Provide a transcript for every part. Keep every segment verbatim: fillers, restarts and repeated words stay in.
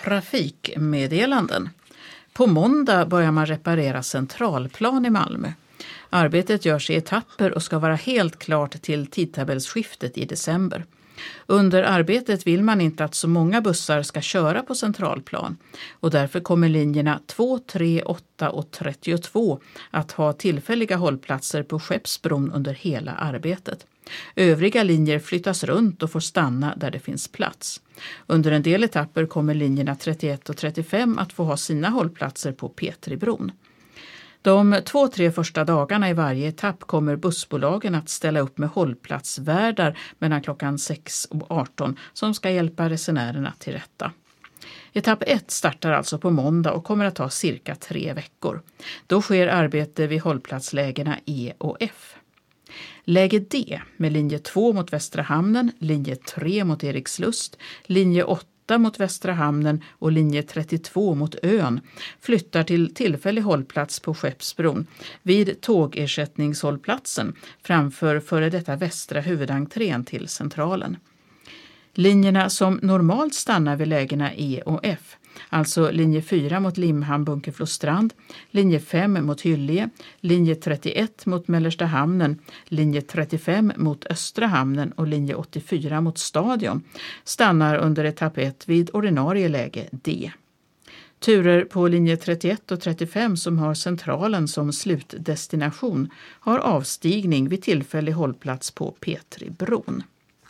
Trafikmeddelanden. På måndag börjar man reparera Centralplan i Malmö. Arbetet görs i etapper och ska vara helt klart till tidtabellsskiftet i december. Under arbetet vill man inte att så många bussar ska köra på Centralplan och därför kommer linjerna två, tre, åtta och trettiotvå att ha tillfälliga hållplatser på Skeppsbron under hela arbetet. Övriga linjer flyttas runt och får stanna där det finns plats. Under en del etapper kommer linjerna trettioett och trettiofem att få ha sina hållplatser på Petribron. De två, tre första dagarna i varje etapp kommer bussbolagen att ställa upp med hållplatsvärdar mellan klockan sex och arton som ska hjälpa resenärerna till rätta. Etapp ett startar alltså på måndag och kommer att ta cirka tre veckor. Då sker arbete vid hållplatslägena E och F. Läge D med linje två mot Västra hamnen, linje tre mot Erikslust, linje åtta mot Västra hamnen och linje trettiotvå mot ön flyttar till tillfällig hållplats på Skeppsbron vid tågersättningshållplatsen framför före detta västra huvudentrén till centralen. Linjerna som normalt stannar vid lägena E och F, alltså linje fyra mot Limhamn Bunkeflostrand, linje fem mot Hyllie, linje trettioett mot Mellersta hamnen, linje trettiofem mot Östra hamnen och linje åttiofyra mot Stadion stannar under etapp ett vid ordinarie läge D. Turer på linje trettioett och trettiofem som har centralen som slutdestination har avstigning vid tillfällig hållplats på Petribron.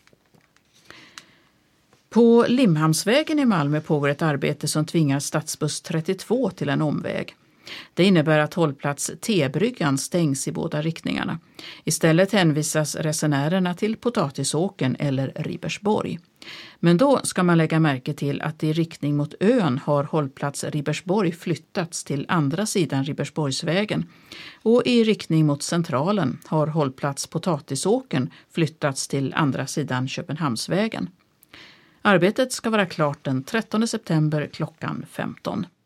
På Limhamnsvägen i Malmö pågår ett arbete som tvingar stadsbuss trettiotvå till en omväg. Det innebär att hållplats T-bryggan stängs i båda riktningarna. Istället hänvisas resenärerna till Potatisåkern eller Ribersborg. Men då ska man lägga märke till att i riktning mot ön har hållplats Ribersborg flyttats till andra sidan Ribersborgsvägen och i riktning mot centralen har hållplats Potatisåkern flyttats till andra sidan Köpenhamnsvägen. Arbetet ska vara klart den trettonde september klockan femton.